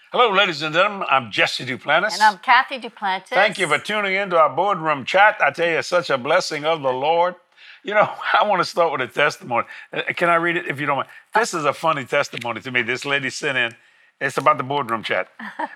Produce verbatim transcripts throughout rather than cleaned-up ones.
Hello, ladies and gentlemen. I'm Jesse Duplantis. And I'm Kathy Duplantis. Thank you for tuning in to our boardroom chat. I tell you, it's such a blessing of the Lord. You know, I want to start with a testimony. Can I read it if you don't mind? This is a funny testimony to me. This lady sent in. It's about the boardroom chat.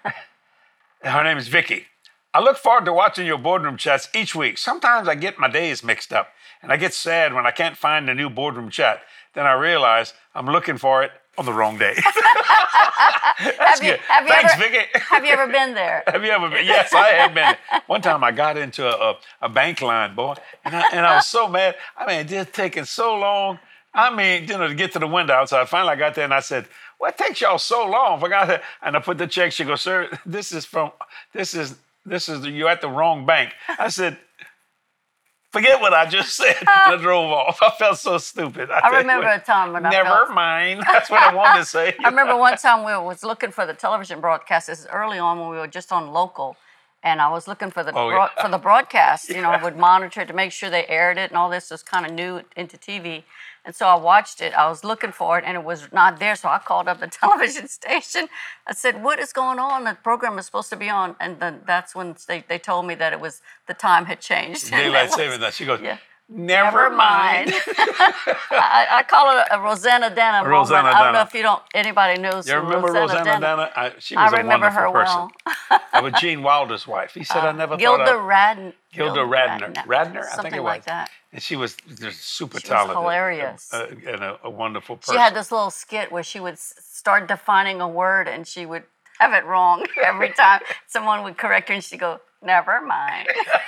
Her name is Vicky. I look forward to watching your boardroom chats each week. Sometimes I get my days mixed up, and I get sad when I can't find a new boardroom chat. Then I realize I'm looking for it on the wrong day. That's have you, good. Have you Thanks, ever, Vicky. Have you ever been there? Have you ever been? Yes, I have been. One time I got into a, a, a bank line, boy, and I, and I was so mad. I mean, it just taking so long. I mean, you know, to get to the window outside. Finally, I got there and I said, "What takes y'all so long?" I got there and I put the check. She goes, "Sir, this is from, this is, this is, you're at the wrong bank." I said, "Forget what I just said." I drove off. I felt so stupid. I, I remember a time when I Never felt... mind. That's what I wanted to say. I remember one time we was looking for the television broadcast. This is early on when we were just on local. And I was looking for the Oh, broad, yeah. for the broadcast. You know, Yeah. I would monitor it to make sure they aired it and all this was kind of new into T V. And so I watched it. I was looking for it, and it was not there. So I called up the television station. I said, "What is going on? The program is supposed to be on." And then that's when they, they told me that it was the time had changed. Daylight saving that. She goes, Yeah. Never, Never mind. I, I call it a Rosanna Dana Rosanna moment. I don't know Dana. if you don't anybody knows You who remember Rosanna, Rosanna Dana. Dana? I, she I was a remember wonderful her person. well. I was Gene Wilder's wife. He said, I never Gilda thought of... Radner. Gilda Radner. Radner, I Something think it was. like that. And she was just super She was talented. hilarious. Uh, and a, a wonderful person. She had this little skit where she would s- start defining a word and she would have it wrong every time. Someone would correct her and she'd go, "Never mind."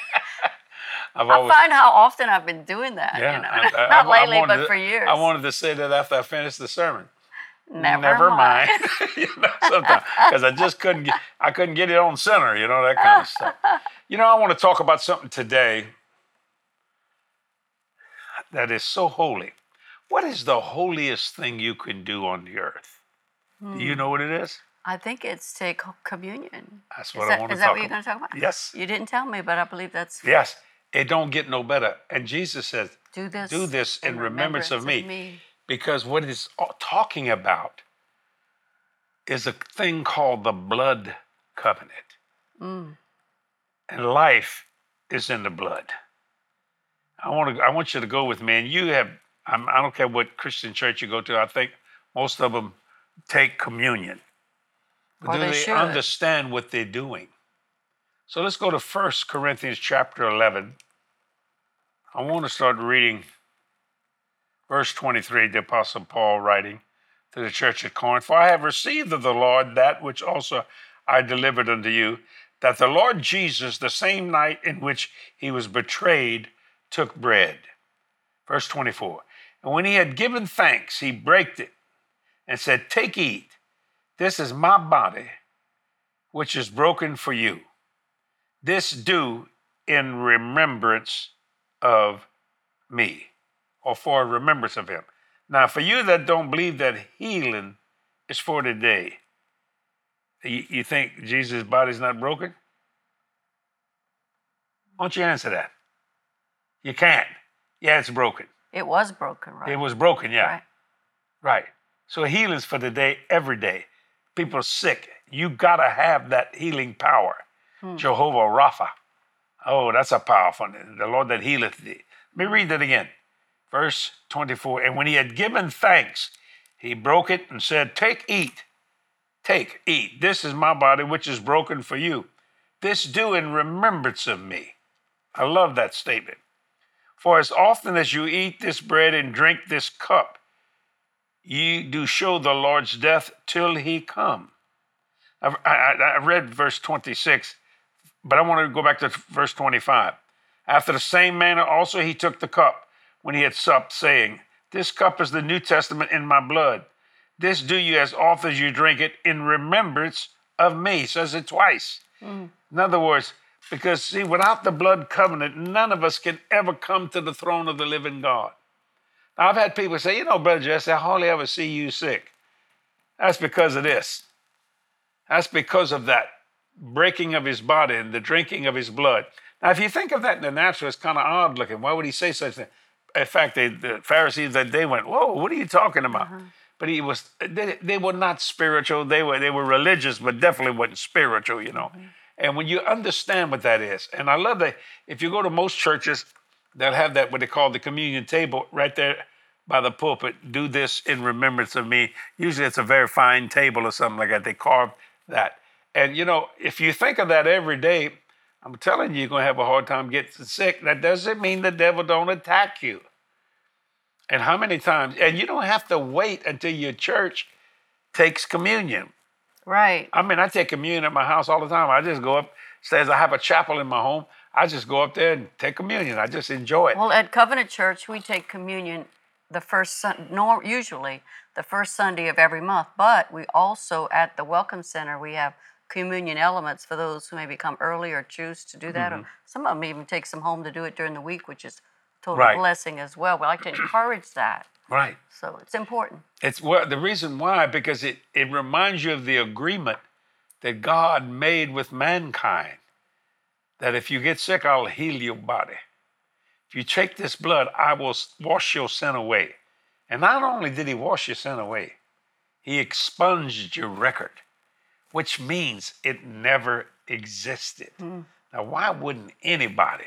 I've I always, find how often I've been doing that. yeah, You know? I- I- Not I- I lately, wanted but to- for years. I wanted to say that after I finished the sermon. Never, mind. You know, sometimes because I just couldn't get, I couldn't get it on center. You know, that kind of stuff. You know, I want to talk about something today that is so holy. What is the holiest thing you can do on the earth? Hmm. Do you know what it is? I think it's take communion. That's Is what that, I want to is that talk what you're about. going to talk about? Yes. You didn't tell me, but I believe that's... Yes. It don't get no better. And Jesus says, Do this, do this in remembrance of me. me. Because what it's talking about is a thing called the blood covenant. Mm. And life is in the blood. I want to. I want you to go with me. And you have, I'm, I don't care what Christian church you go to, I think most of them take communion. But Or do they they should. understand what they're doing? So let's go to First Corinthians chapter eleven. I want to start reading verse twenty-three, the Apostle Paul writing to the church at Corinth. "For I have received of the Lord that which also I delivered unto you, that the Lord Jesus, the same night in which he was betrayed, took bread." Verse twenty-four. "And when he had given thanks, he brake it and said, Take, eat. This is my body, which is broken for you. This do in remembrance of me," or for remembrance of him. Now, for you that don't believe that healing is for today, you, you think Jesus' body's not broken? Why don't you answer that? You can't. Yeah, it's broken. It was broken, right? It was broken, yeah. Right. Right. So healing's for today, every day. People are sick. You got to have that healing power. Hmm. Jehovah Rapha. Oh, that's a powerful name. The Lord that healeth thee. Let me read that again. Verse twenty-four. "And when he had given thanks, he broke it and said, Take, eat. Take, eat. This is my body, which is broken for you. This do in remembrance of me." I love that statement. "For as often as you eat this bread and drink this cup, ye do show the Lord's death till he come." I, I, I read verse twenty-six, but I want to go back to verse twenty-five. "After the same manner also he took the cup when he had supped, saying, This cup is the New Testament in my blood. This do you as often as you drink it in remembrance of me." He says it twice. Mm. In other words, because see, without the blood covenant, none of us can ever come to the throne of the living God. Now, I've had people say, you know, Brother Jesse, I hardly ever see you sick. That's because of this. That's because of that breaking of his body and the drinking of his blood. Now, if you think of that in the natural, it's kind of odd looking. Why would he say such a thing? In fact, they, the Pharisees that day went, whoa, what are you talking about? Uh-huh. but he was. They, they were not spiritual. They were they were religious, but definitely wasn't spiritual. You know. Mm-hmm. And when you understand what that is, and I love that if you go to most churches, they'll have that what they call the communion table right there by the pulpit. Do this in remembrance of me. Usually it's a very fine table or something like that. They carve that. And you know, if you think of that every day, I'm telling you, you're gonna have a hard time getting sick. That doesn't mean the devil don't attack you. And how many times, and you don't have to wait until your church takes communion. Right. I mean, I take communion at my house all the time. I just go upstairs. I have a chapel in my home. I just go up there and take communion. I just enjoy it. Well, at Covenant Church, we take communion the first sun, nor usually the first Sunday of every month. But we also at the Welcome Center we have communion elements for those who maybe come early or choose to do that. Mm-hmm. Or some of them even take some home to do it during the week, which is a total right. blessing as well. We like to encourage that. Right. So it's important. It's well, the reason why, because it, it reminds you of the agreement that God made with mankind, that if you get sick, I'll heal your body. If you take this blood, I will wash your sin away. And not only did he wash your sin away, he expunged your record, which means it never existed. Mm. Now, why wouldn't anybody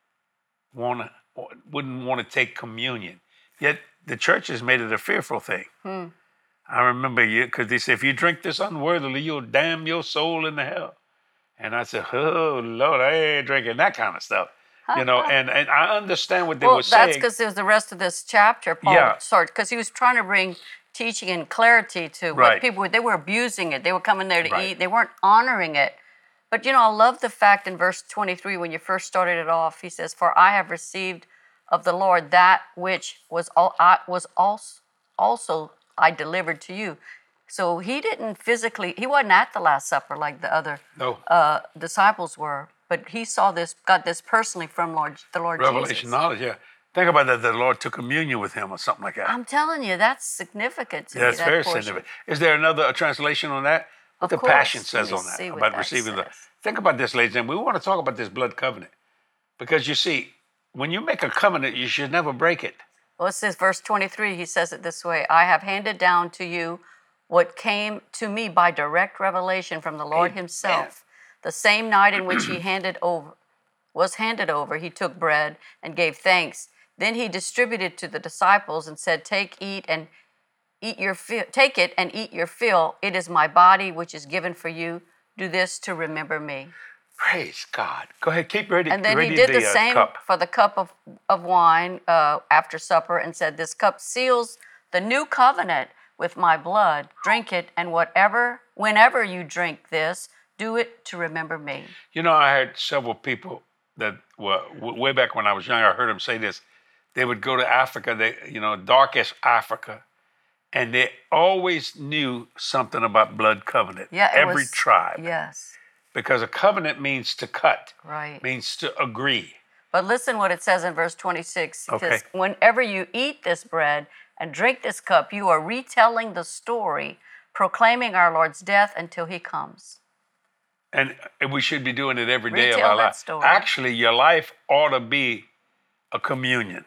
want to, wouldn't want to take communion? Yet the church has made it a fearful thing. Hmm. I remember you, because they said, if you drink this unworthily, you'll damn your soul into hell. And I said, oh, Lord, I ain't drinking that kind of stuff. You know, and, and I understand what they well, were saying. Well, that's because there's the rest of this chapter, Paul, yeah. sorry, because he was trying to bring teaching and clarity to what right. people, they were abusing it. They were coming there to right. eat. They weren't honoring it. But, you know, I love the fact in verse twenty-three, when you first started it off, he says, for I have received of the Lord that which was all, I was also, also I delivered to you. So he didn't physically, he wasn't at the Last Supper like the other no. uh, disciples were, but he saw this, got this personally from Lord, the Lord Revelation Jesus. knowledge, yeah. Think about that, the Lord took communion with him or something like that. I'm telling you, that's significant to yeah, me, it's that very portion. significant. Is there another translation on that? What of the course. Passion says on that, about that receiving says. the... Think about this, ladies and gentlemen. We want to talk about this blood covenant. Because you see, when you make a covenant, you should never break it. Well, it says, verse twenty-three, he says it this way, I have handed down to you what came to me by direct revelation from the Lord Amen. himself. The same night in which he handed over, was handed over, he took bread and gave thanks. Then he distributed to the disciples and said, Take, eat, and eat your fill. Take it and eat your fill. It is my body which is given for you. Do this to remember me. Praise God. Go ahead, keep ready. And then ready he did the, the uh, same cup. for the cup of, of wine uh, after supper and said, This cup seals the new covenant with my blood. Drink it, and whatever, whenever you drink this, do it to remember me. You know, I heard several people that were way back when I was younger, I heard them say this. They would go to Africa, they, you know, darkest Africa, and they always knew something about blood covenant. Yeah, it every was, tribe. Yes. Because a covenant means to cut. Right. Means to agree. But listen what it says in verse twenty-six. It okay. says, whenever you eat this bread and drink this cup, you are retelling the story, proclaiming our Lord's death until he comes. And we should be doing it every day Retell of our that life. story. Actually, your life ought to be a communion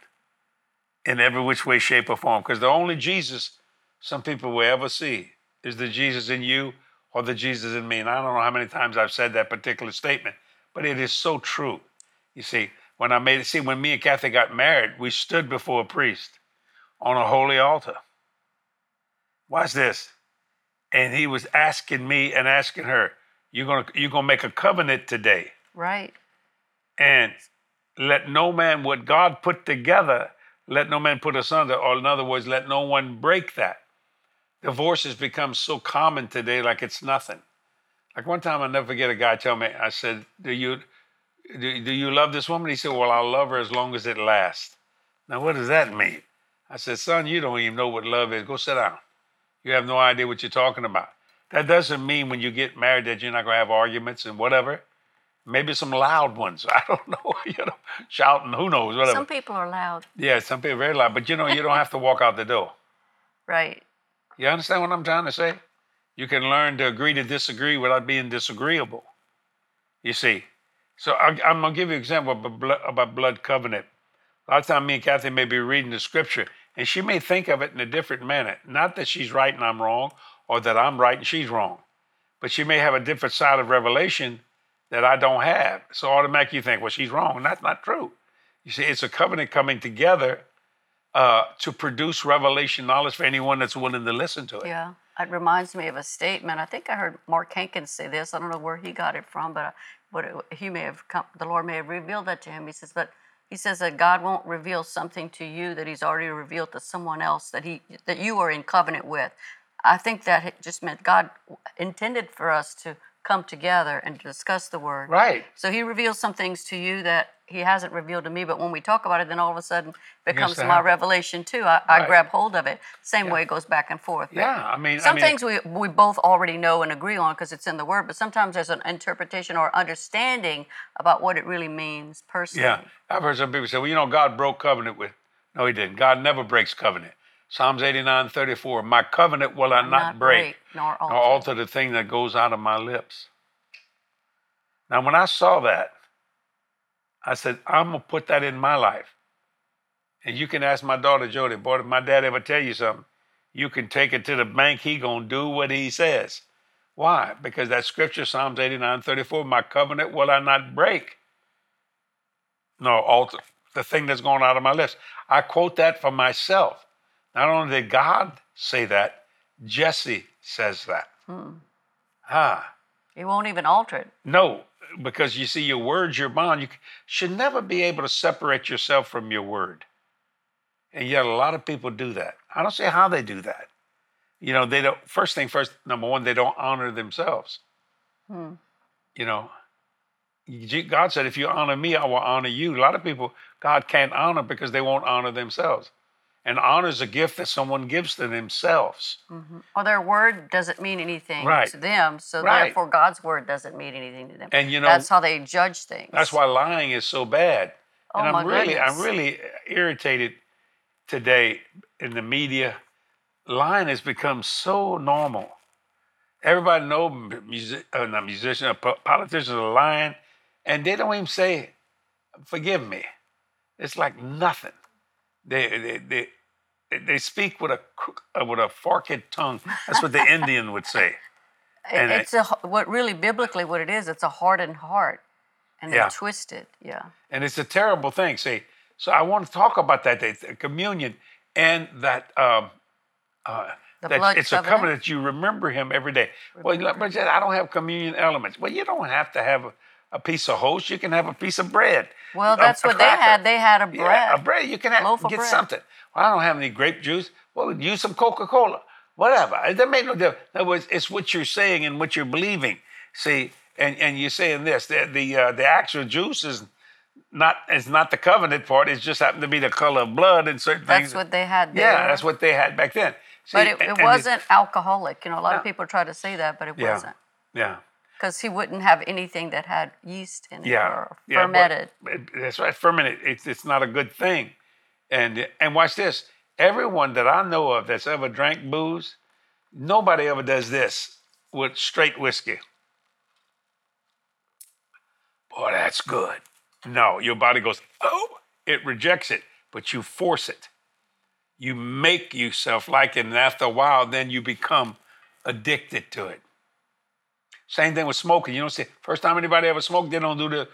in every which way, shape, or form. Because the only Jesus some people will ever see is the Jesus in you or the Jesus in me. And I don't know how many times I've said that particular statement, but it is so true. You see, when I made it, see, when me and Kathy got married, we stood before a priest on a holy altar. Watch this. And he was asking me and asking her, you're gonna you're gonna make a covenant today. Right. And let no man, what God put together, let no man put asunder, or in other words, let no one break that. Divorce has become so common today, like it's nothing. Like one time, I'll never forget a guy tell me, I said, do you, do, do you love this woman? He said, well, I'll love her as long as it lasts. Now, what does that mean? I said, son, you don't even know what love is. Go sit down. You have no idea what you're talking about. That doesn't mean when you get married that you're not going to have arguments and whatever. Maybe some loud ones. I don't know, you know, shouting, who knows, whatever. Some people are loud. Yeah, some people are very loud. But, you know, you don't have to walk out the door. Right. You understand what I'm trying to say? You can learn to agree to disagree without being disagreeable. You see. So I, I'm going to give you an example about blood, about blood covenant. A lot of times me and Kathy may be reading the scripture, And she may think of it in a different manner. Not that she's right and I'm wrong, or that I'm right and she's wrong. But she may have a different side of revelation that I don't have. So automatically you think, well, she's wrong. And that's not true. You see, it's a covenant coming together uh, to produce revelation knowledge for anyone that's willing to listen to it. Yeah. It reminds me of a statement. I think I heard Mark Hankins say this. I don't know where he got it from, but but it, he may have come, the Lord may have revealed that to him. He says, but he says that God won't reveal something to you that He's already revealed to someone else that he that you are in covenant with. I think that it just meant God intended for us to come together and discuss the Word. Right. So He reveals some things to you that He hasn't revealed to me, but when we talk about it, then all of a sudden it becomes to my happen. revelation too. I, Right. I grab hold of it. Same Yeah. way it goes back and forth. But Yeah, I mean, some I mean, things we we both already know and agree on because it's in the Word, but sometimes there's an interpretation or understanding about what it really means personally. yeah, I've heard some people say, well, you know, God broke covenant with. No, He didn't. God never breaks covenant. Psalms eighty-nine thirty-four, my covenant will I not, Not break, break, nor alter. nor alter the thing that goes out of my lips. Now, when I saw that, I said, I'm going to put that in my life. And you can ask my daughter, Jody, boy, if my dad ever tell you something, you can take it to the bank. He going to do what he says. Why? Because that scripture, Psalms eighty-nine thirty-four, my covenant will I not break, nor alter the thing that's going out of my lips. I quote that for myself. Not only did God say that, Jesse says that. Hmm. Ah, He won't even alter it. no, because you see, your word's your bond. You should never be able to separate yourself from your word. And yet a lot of people do that. I don't see how they do that. You know, they don't, first thing first, number one, they don't honor themselves. Hmm. You know, God said, if you honor me, I will honor you. A lot of people, God can't honor because they won't honor themselves. And honor is a gift that someone gives to themselves. Mm-hmm. Or their word doesn't mean anything Right. to them, so Right. therefore God's word doesn't mean anything to them. And you know, that's how they judge things. that's why lying is so bad. Oh, and I'm my really, goodness. I'm really irritated today in the media. Lying has become so normal. Everybody knows music, uh, not musicians, uh, politicians are lying, and they don't even say, "Forgive me." It's like nothing. They they they, they speak with a uh, with a forked tongue. That's what the Indian would say. And it's a what really biblically what it is. It's a hardened heart, and Yeah. they twist it. Yeah. And it's a terrible thing. See, so I want to talk about that, that communion and that um, uh, The that blood it's covenant? a covenant that you remember Him every day. Well, you know, but I don't have communion elements. Well, you don't have to have a, a piece of host. You can have a piece of bread. Well, a- that's a what they cracker. had. They had a bread. Yeah, a bread. You can have, Loaf of get bread. something. Well, I don't have any grape juice. Well, use some Coca-Cola. Whatever. It doesn't make no difference. In other words, it's what you're saying and what you're believing. See, and, and you're saying this. The the, uh, the actual juice is not it's not the covenant part. It just happened to be the color of blood and certain That's things. what they had there. Yeah, that's what they had back then. See, But it, and- it and wasn't alcoholic. You know, a lot of No. people try to say that, but it Yeah. wasn't. Yeah. Because he wouldn't have anything that had yeast in it Yeah, or yeah, but- fermented. but that's right. Fermented. It's it's not a good thing. And and watch this. Everyone that I know of that's ever drank booze, nobody ever does this with straight whiskey. Boy, that's good. No, your body goes, oh, it rejects it, but you force it. You make yourself like it, and after a while, then you become addicted to it. Same thing with smoking. You don't say, first time anybody ever smoked, they don't do the,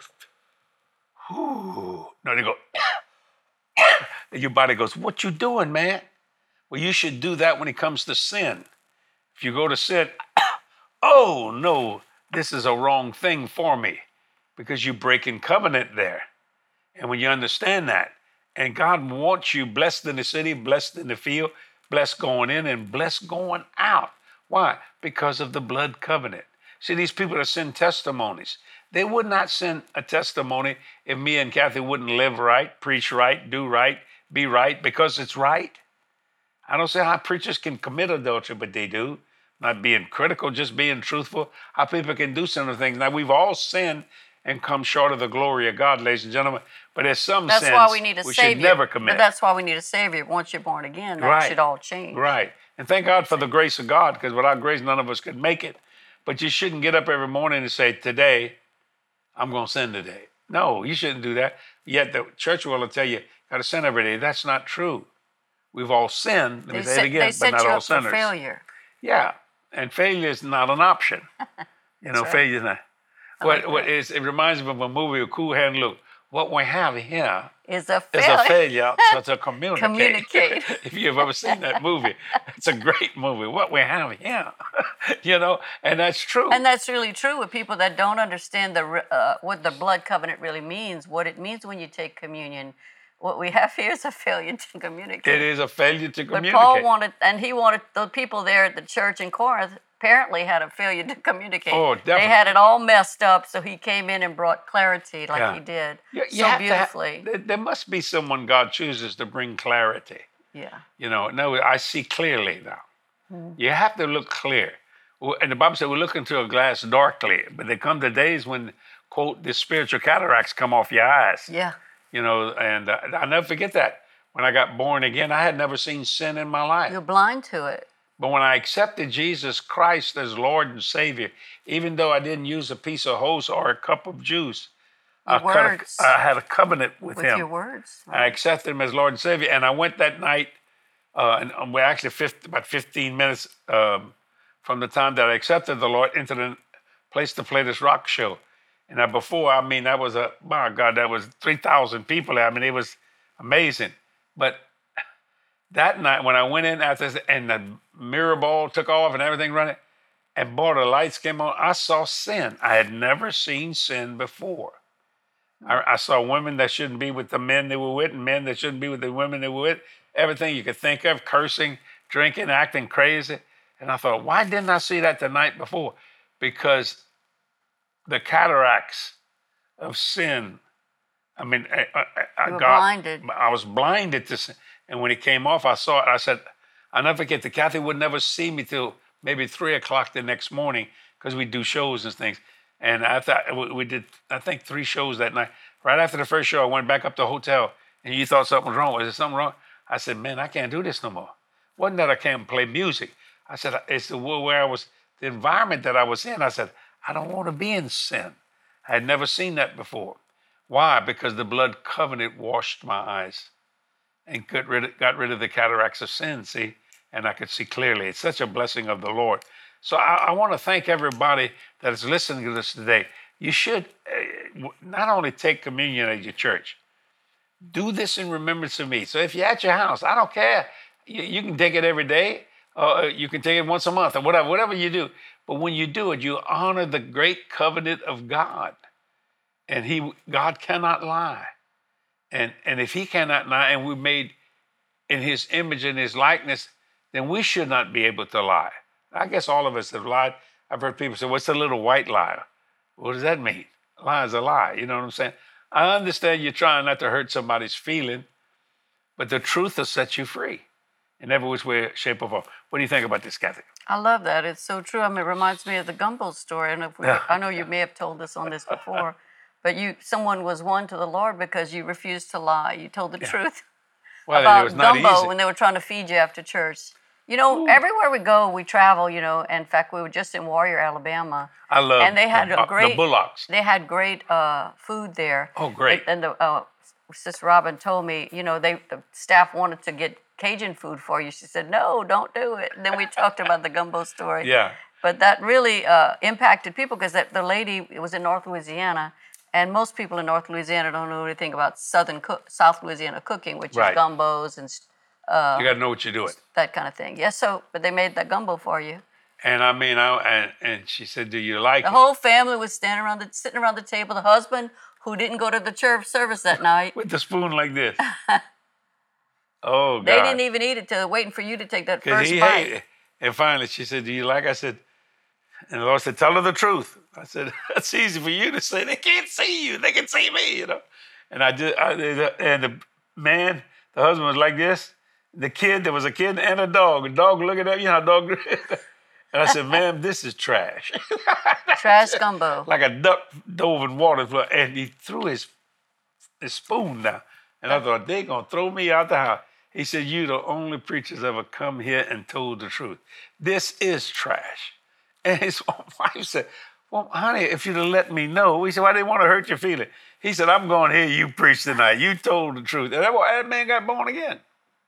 whoo. No, they go, and your body goes, what you doing, man? Well, you should do that when it comes to sin. If you go to sin, oh, no, this is a wrong thing for me because you're breaking covenant there. And when you understand that, and God wants you blessed in the city, blessed in the field, blessed going in and blessed going out. Why? Because of the blood covenant. See, these people that send testimonies, they would not send a testimony if me and Kathy wouldn't live right, preach right, do right, be right, because it's right. I don't see how preachers can commit adultery, but they do. Not being critical, just being truthful. How people can do some of the things. Now, we've all sinned and come short of the glory of God, ladies and gentlemen. But there's some That's sins why we need a we savior. should never commit. But that's why we need a savior. Once you're born again, that Right. should all change. Right. And thank God for the grace of God, because without grace, none of us could make it. But you shouldn't get up every morning and say, today, I'm going to sin today. No, you shouldn't do that. Yet the church will tell you, got to sin every day. That's not true. We've all sinned. Let me They say it set, again, they but set not you all up for sinners. failure. Yeah, and failure is not an option. You know, right. failure is not. I What like what that. is? It reminds me of a movie with Cool Hand Luke. What we have here Is a is failure. a failure to, to communicate. Communicate. If you've ever seen that movie, it's a great movie. What we have here, you know, and that's true. And that's really true with people that don't understand the re- uh, what the blood covenant really means, what it means when you take communion. What we have here is a failure to communicate. It is a failure to But communicate. Paul wanted, and he wanted the people there at the church in Corinth apparently had a failure to communicate. Oh, They definitely. had it all messed up, so he came in and brought clarity like Yeah. he did You- you so have to ha- beautifully. there, there must be someone God chooses to bring clarity. Yeah. You know, no, I see clearly now. Hmm. You have to look clear. Well, and the Bible said we look into a glass darkly, but there come the days when, quote, the spiritual cataracts come off your eyes. Yeah. You know, and uh, I'll never forget that. When I got born again, I had never seen sin in my life. You're blind to it. But when I accepted Jesus Christ as Lord and Savior, even though I didn't use a piece of hose or a cup of juice, I, Your cut words. a, I had a covenant with, With Him. your words. I accepted Him as Lord and Savior, and I went that night, uh, and um, we're actually fifty, about fifteen minutes um, from the time that I accepted the Lord into the place to play this rock show. And uh, before, I mean, that was a, my God, that was three thousand people there. I mean, it was amazing. But that night when I went in after this, and the mirror ball took off and everything running, and boy, the lights came on, I saw sin. I had never seen sin before. I, I saw women that shouldn't be with the men they were with, and men that shouldn't be with the women they were with. Everything you could think of, cursing, drinking, acting crazy. And I thought, why didn't I see that the night before? Because the cataracts of sin, I mean, I, I, I You were got, blinded. I was blinded to sin. And when it came off, I saw it. I said, I'll never forget, the Kathy would never see me till maybe three o'clock the next morning because we do shows and things. And after we, we did, I think, three shows that night. Right after the first show, I went back up to the hotel, and you thought something was wrong. Was there something wrong? I said, man, I can't do this no more. Wasn't that I can't play music. I said, it's the world where I was, the environment that I was in. I said, I don't want to be in sin. I had never seen that before. Why? Because the blood covenant washed my eyes and got rid of, got rid of the cataracts of sin, see? And I could see clearly. It's such a blessing of the Lord. So I, I want to thank everybody that is listening to this today. You should uh, not only take communion at your church, do this in remembrance of me. So if you're at your house, I don't care. You, you can take it every day. Uh, you can take it once a month or whatever, whatever you do. But when you do it, you honor the great covenant of God. And he, God cannot lie. And, and if he cannot lie, and we're made in his image and his likeness, then we should not be able to lie. I guess all of us have lied. I've heard people say, what's a little white lie? What does that mean? A lie is a lie. You know what I'm saying? I understand you're trying not to hurt somebody's feeling, but the truth will set you free in every which way, shape, or form. What do you think about this, Kathy? I love that. It's so true. I mean, it reminds me of the gumbo story. And if we, Yeah. I know you may have told us on this before, but you, someone was won to the Lord because you refused to lie. You told the Yeah. truth Well, it about was not gumbo easy. when they were trying to feed you after church. You know, everywhere we go, we travel. You know, in fact, we were just in Warrior, Alabama. I love and they had the, a great the bullocks. They had great uh, food there. Oh, great. And, and the uh, Sister Robin told me, you know, they the staff wanted to get Cajun food for you. She said, no, don't do it. And then we talked about the gumbo story. Yeah. But that really uh, impacted people because that the lady it was in North Louisiana, and most people in North Louisiana don't know anything about Southern cook, South Louisiana cooking, which Right. is gumbos and uh, You got to know what you're doing. that kind of thing. Yes, so but they made that gumbo for you. And I mean, I, and, and she said, do you like The it? whole family was standing around the sitting around the table. The husband who didn't go to the church service that night, With the spoon like this. Oh, God. they didn't even eat it till waiting for you to take that Because first he bite. hated it. And finally, she said, do you like it? I said, and the Lord said, tell her the truth. I said, that's easy for you to say. They can't see you. They can see me, you know. And I did, I did and the man, the husband was like this. The kid, there was a kid and a dog. A dog looking at you, know how dog. And I said, ma'am, this is trash. Trash gumbo. Like a duck dove in water. And he threw his, his spoon down. And I thought, they going to throw me out the house. He said, you the only preachers ever come here and told the truth. This is trash. And his wife said, well, honey, if you'd have let me know. He said, well, I didn't want to hurt your feelings. He said, I'm going to hear you preach tonight. You told the truth. And that, that man got born again.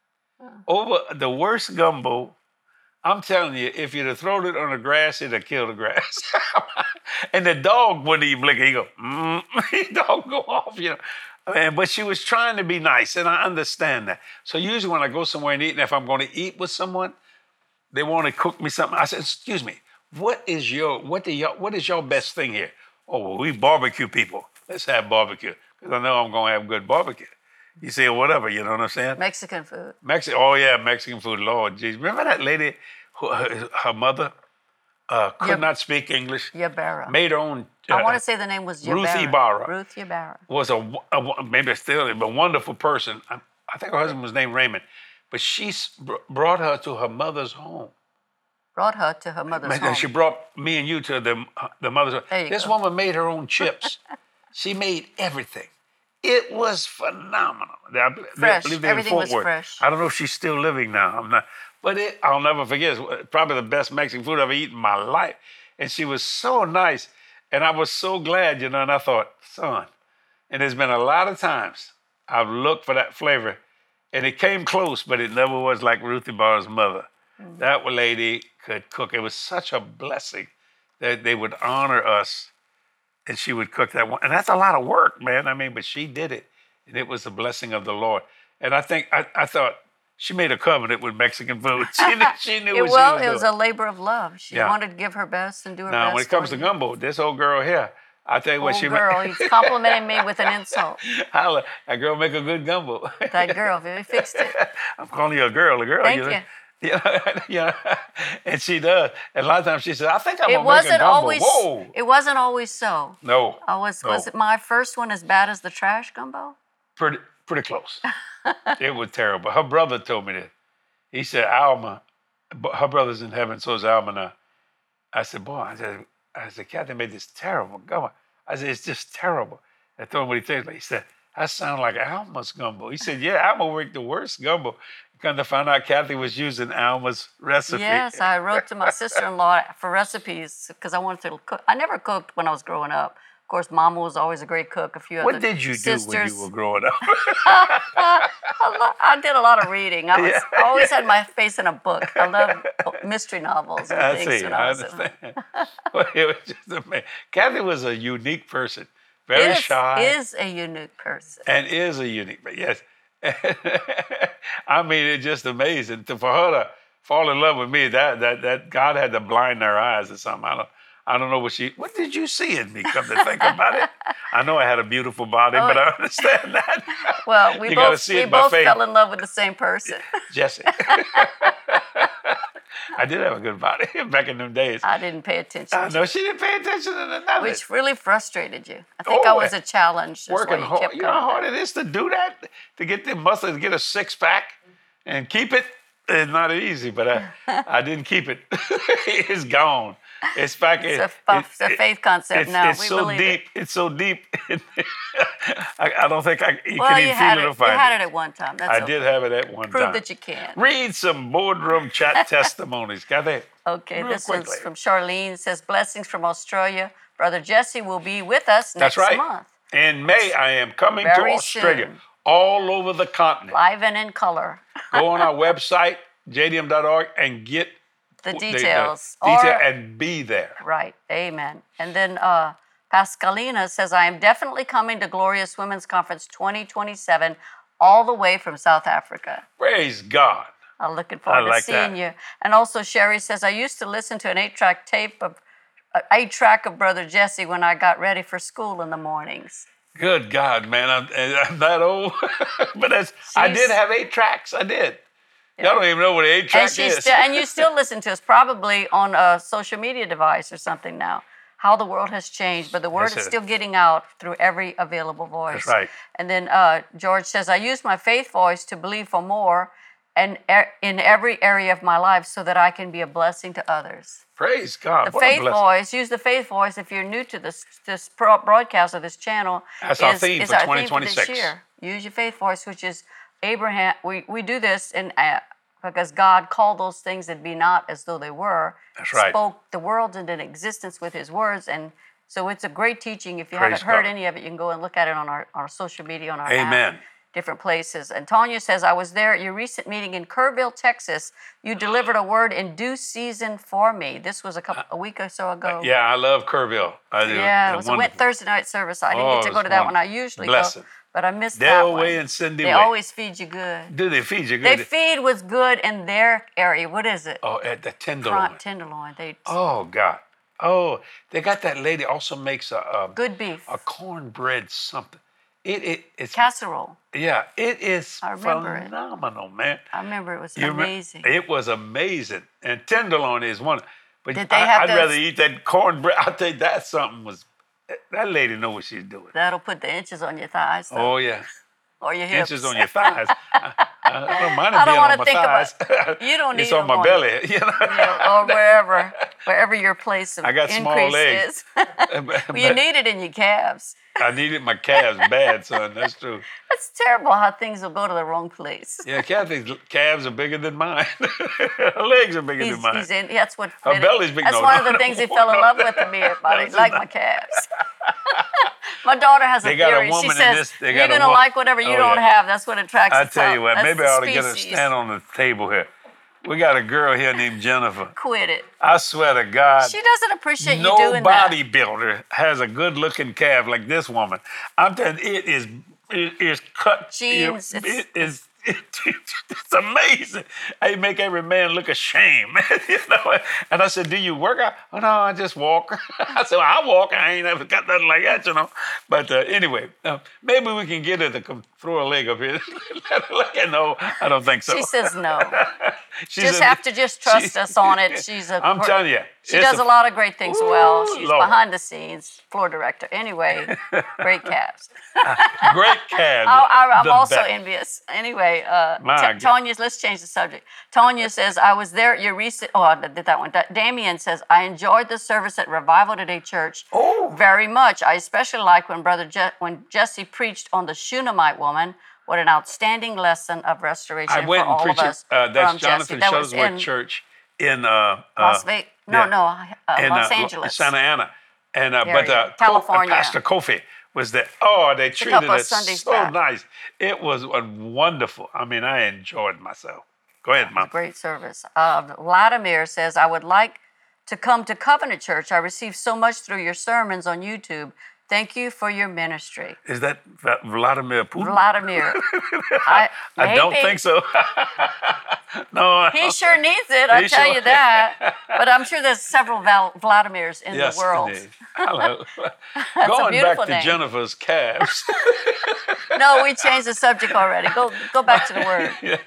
over the worst gumbo. I'm telling you, if you'd have thrown it on the grass, it'd have killed the grass. And the dog wouldn't even lick it. He go, mm, the dog go off, you know. Man, but she was trying to be nice, and I understand that. So usually when I go somewhere and eat, and if I'm going to eat with someone, they want to cook me something. I said, excuse me, what is your what do y'all what is your best thing here? Oh, well, we barbecue people. Let's have barbecue. Because I know I'm going to have good barbecue. You say whatever, you know what I'm saying? Mexican food. Mexican, oh yeah, Mexican food, Lord jeez. Remember that lady, who, her, her mother uh, could Yab- not speak English? Yabara. Made her own. I uh, want to say the name was Yabara. Ruth Ibarra. Ruth Yabara. Was a, a maybe still a wonderful person. I, I think her husband was named Raymond, but she s- br- brought her to her mother's home. Brought her to her mother's And home. she brought me and you to the the mother's home. There you This go. woman made her own chips. She made everything. It was phenomenal. I believe Fresh. they lived in Everything Fort was Worth. fresh. I don't know if she's still living now. I'm not, but it, I'll never forget. It's probably the best Mexican food I've ever eaten in my life. And she was so nice, and I was so glad, you know. And I thought, son, and there's been a lot of times I've looked for that flavor, and it came close, but it never was like Ruthie Barr's mother. Mm-hmm. That lady could cook. It was such a blessing that they would honor us. And she would cook that one. And that's a lot of work, man. I mean, but she did it. And it was the blessing of the Lord. And I think, I, I thought she made a covenant with Mexican food. She knew, she knew it, what well, she was it was doing. a labor of love. She Yeah. wanted to give her best and do her Now, best. when it comes for to you. gumbo, this old girl here, I tell you what, Old she girl, made. he's complimenting me with an insult. Holla, that girl make a good gumbo. That girl, we fixed it. I'm calling you a girl, a girl. Thank you. Know? you. Yeah, yeah, and she does. And a lot of times she says, "I think I'm It gonna make a wasn't gumbo." always. Whoa, It wasn't always so. no, I was. no. Was it my first one as bad as the trash gumbo? Pretty, pretty close. It was terrible. Her brother told me that. He said, "Alma, but her brother's in heaven, so is Alma now." I said, "Boy," I said, "I said, Kathy made this terrible gumbo." I said, "It's just terrible." I told him what he tasted like. He said, "That sounds like Alma's gumbo." He said, "Yeah, Alma worked the worst gumbo." Come to find out, Kathy was using Alma's recipe. Yes, I wrote to my sister-in-law for recipes because I wanted to cook. I never cooked when I was growing up. Of course, Mama was always a great cook. A few What other did you sisters. do when you were growing up? I, lo- I did a lot of reading. I was Yeah. I always had my face in a book. I love mystery novels and I things see. when I I was understand. Well, it was just amazing. Kathy was a unique person, very is, shy, is a unique person. and is a unique. But yes, I mean, it's just amazing to, for her to fall in love with me. That that that God had to blind their eyes or something. I don't. I don't know what she. What did you see in me? Come to think about it, I know I had a beautiful body, Oh, but I understand that. Well, we You gotta both see we it by both faith. fell in love with the same person. Jesse. I did have a good body back in them days. I didn't pay attention. I to know she didn't pay attention to nothing. Which really frustrated you. I think Oh, I was a challenge. That's why Working you hard. kept You know how coming hard back. it is to do that? To get them muscles, to get a six pack and keep it? It's not easy, but I, I didn't keep it. It's gone. It's back. It's it- a, fu- it- it's a it- faith concept It's, now. it's we so believe deep. it. It's so deep. I, I don't think I, you Well, can you even had feel it. it or you find had it. it at one time. That's I okay. did have it at one Prove time. that you can. Read some boardroom chat testimonies. Got that? Okay, Real this quickly. one's from Charlene. It says, blessings from Australia. Brother Jesse will be with us That's next right. month. In May, I am coming to Very Australia, soon. all over the continent. Live and in color. Go on our website, j d m dot org, and get The the- the details. detail Or- and be there. Right. Amen. And then uh, Pascalina says, I am definitely coming to Glorious Women's Conference twenty twenty-seven all the way from South Africa. Praise God. I'm looking forward like to seeing that. you. And also Sherry says, I used to listen to an eight-track tape of uh, eight-track of Brother Jesse when I got ready for school in the mornings. Good God, man, I'm, I'm that old. But that's, I She's- did have eight tracks. I did. Y'all don't even know what an eight track And, she's is. still, and you still listen to us probably on a social media device or something now. How the world has changed, but the word Yes, is it still getting out through every available voice. That's right. And then uh, George says, I use my faith voice to believe for more and e- in every area of my life so that I can be a blessing to others. Praise God. The What a faith blessing. voice, use the faith voice if you're new to this this pro- broadcast of this channel. That's our is- theme is for our twenty theme for twenty-six. this year. Use your faith voice, which is Abraham. We, we do this in uh, because God called those things that be not as though they were. That's right. Spoke the world into existence with his words. And so it's a great teaching. If you Praise haven't heard God. any of it, you can go and look at it on our, our social media, on our app. Amen. different places. And Tanya says, I was there at your recent meeting in Kerrville, Texas. You delivered a word in due season for me. This was a couple a week or so ago. Yeah, I love Kerrville. I do. Yeah, it was a went wonderful. Thursday night service. I didn't Oh, get to it go was to that one. I wonderful. usually Blessing. go, but I missed Dale that one. Way and Cindy They Way. always feed you good. Do they feed you They good? feed with good in their area. What is it? Oh, at the Tenderloin. Prawn tenderloin. They Oh, God. Oh, they got that lady also makes a a, good beef. a cornbread something. It it it's Casserole. yeah, it is I remember it. phenomenal, man. I remember it was You remem- amazing. It was amazing, and tenderloin is one. But Did they I, have I'd those- rather eat that cornbread. I tell you, that something was. That lady know what she's doing. That'll put the inches on your thighs, though, Oh yeah, or your hips. inches on your thighs. I, I don't mind it I don't being wanna on my think about- thighs. you don't It's need on them my on- belly. You know. Yeah, or wherever, wherever your place of I got small increase legs. is. Well, you need it in your calves. I needed my calves bad, son. That's true. It's terrible how things will go to the wrong place. Yeah, Kathy's calves are bigger than mine. Her legs are bigger He's, than mine. he's in. That's what. Her fit it. belly's big. That's No, one no, of the no, things he fell in no. love with me about. He That's liked not- my calves. My daughter has a They got a theory. woman She in says this- they you're got a gonna wo- like whatever you Oh, don't yeah. have. That's what attracts. I us tell up. you what, That's maybe the I ought to get a species. stand on the table here. We got a girl here named Jennifer. Quit it. I swear to God, She doesn't appreciate no you doing that. bodybuilder has a good-looking calf like this woman. I'm telling you, it is it is cut. Jeans, It, it's- it is. It's amazing. I make every man look ashamed, you know. And I said, "Do you work out?" Oh no, I just walk. I said, well, "I walk. I ain't never got nothing like that, you know." But uh, anyway, uh, maybe we can get her to come throw a leg up here. Let her know. I don't think so. She says no. She's Just a- have to just trust she- us on it. She's a. I'm telling you, She it's does a lot of great things Ooh, well. She's Lord. behind the scenes, floor director. Anyway, great calves. Great calves. I, I, I'm the also best. envious. Anyway, uh, My Ta- God. Tanya's, let's change the subject. Tanya says, I was there at your recent, oh, I did that one. Da- Damien says, I enjoyed the service at Revival Today Church Oh. very much. I especially liked when Brother Je- when Jesse preached on the Shunammite woman. What an outstanding lesson of restoration I went for all and of preached us. it. Uh, that's from Jonathan Jesse. That was Shuttlesworth in Church in uh, Las uh, Vegas. No, yeah. no, uh, in Los uh, Angeles. Santa Ana, and uh, but Area. uh, Co- California. uh, Pastor Kofi was there. Oh, they treated couple of us Sundays so back. nice. It was uh, wonderful. I mean, I enjoyed myself. Go ahead, Mom. Great service. Uh, Vladimir says, I would like to come to Covenant Church. I received so much through your sermons on YouTube. Thank you for your ministry. Is that Va- Vladimir Putin? Vladimir. I, I don't maybe. think so. No. He sure needs it, I He tell sure- you that. But I'm sure there's several Val- Vladimirs in Yes, the world. indeed. Hello. a Going back beautiful to name. Jennifer's calves. No, we changed the subject already. Go go back to the word. Yeah.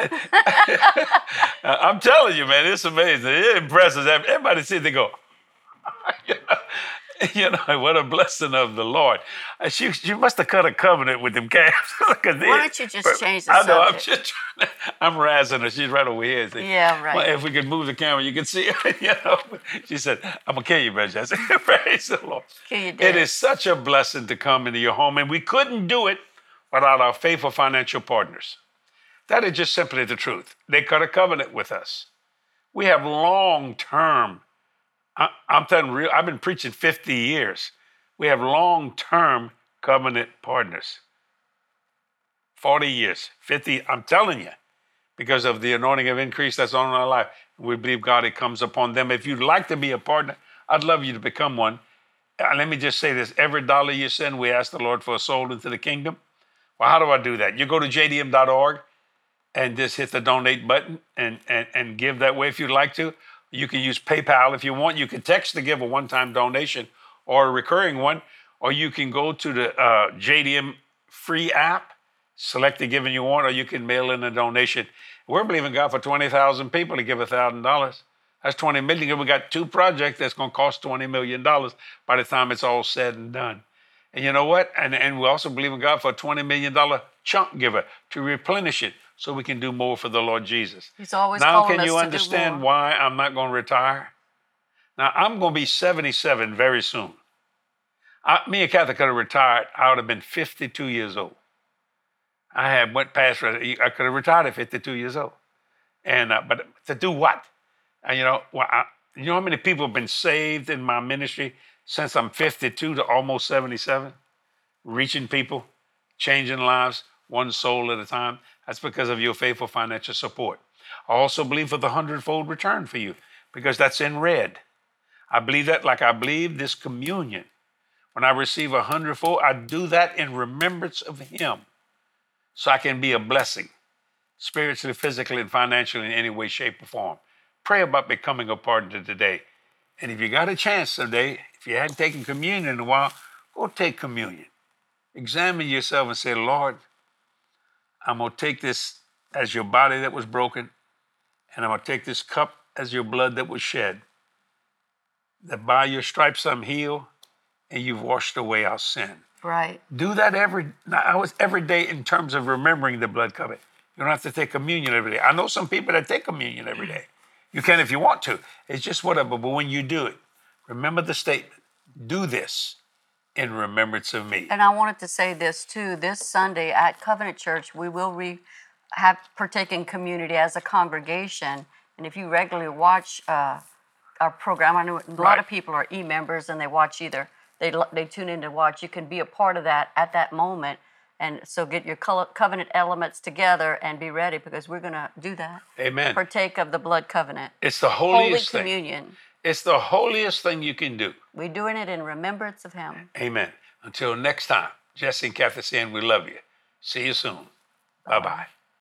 I'm telling you, man, it's amazing. It impresses every- everybody. See, they go, you know, you know, what a blessing of the Lord. Uh, She, she must have cut a covenant with them calves. Why don't you just change the I know. I'm subject? just trying to, I'm razzing her. She's right over here. See, Yeah, right. Well, if we could move the camera, you can see her. You know, she said, "I'm gonna kill you, Brother Jesse." Praise the Lord. Kill you It dead. is such a blessing to come into your home, and we couldn't do it without our faithful financial partners. That is just simply the truth. They cut a covenant with us. We have long-term. I, I'm telling you, real. I've been preaching fifty years. We have long-term covenant partners. forty years, fifty. I'm telling you, because of the anointing of increase that's on our life, we believe God, it comes upon them. If you'd like to be a partner, I'd love you to become one. Uh, let me just say this: every dollar you send, we ask the Lord for a soul into the kingdom. Well, how do I do that? You go to j d m dot org and just hit the donate button and, and, and give that way if you'd like to. You can use PayPal if you want. You can text to give a one-time donation or a recurring one, or you can go to the uh, J D M free app, select the giving you want, or you can mail in a donation. We're believing God for twenty thousand people to give one thousand dollars. That's twenty million dollars. We got two projects that's going to cost twenty million dollars by the time it's all said and done. And you know what? And, and we also believe in God for a twenty million dollars chunk giver to replenish it so we can do more for the Lord Jesus. He's always Now, calling can us you to do understand more. why I'm not going to retire? Now, I'm going to be seventy-seven very soon. I, me and Kathy could have retired. I would have been fifty-two years old. I had went past, I could have retired at fifty-two years old. And, uh, but to do what? And you know, well, I, you know how many people have been saved in my ministry since I'm fifty-two to almost seventy-seven? Reaching people, changing lives, one soul at a time. That's because of your faithful financial support. I also believe for the hundredfold return for you, because that's in red. I believe that like I believe this communion. When I receive a hundredfold, I do that in remembrance of him, so I can be a blessing, spiritually, physically, and financially in any way, shape, or form. Pray about becoming a partner today. And if you got a chance someday, if you hadn't taken communion in a while, go take communion. Examine yourself and say, Lord, I'm going to take this as your body that was broken, and I'm going to take this cup as your blood that was shed, that by your stripes I'm healed, and you've washed away our sin. Right. Do that every, every day in terms of remembering the blood covenant. You don't have to take communion every day. I know some people that take communion every day. You can if you want to. It's just whatever. But when you do it, remember the statement. Do this in remembrance of me. And I wanted to say this too. This Sunday at Covenant Church, we will re- have partake in community as a congregation. And if you regularly watch uh, our program, I know a lot Right. of people are e-members and they watch either, they they tune in to watch. You can be a part of that at that moment. And so get your co- covenant elements together and be ready, because we're going to do that. Amen. Partake of the blood covenant. It's the Holy holiest thing. communion. It's the holiest thing you can do. We're doing it in remembrance of him. Amen. Until next time, Jesse and Kathy saying we love you. See you soon. Bye-bye.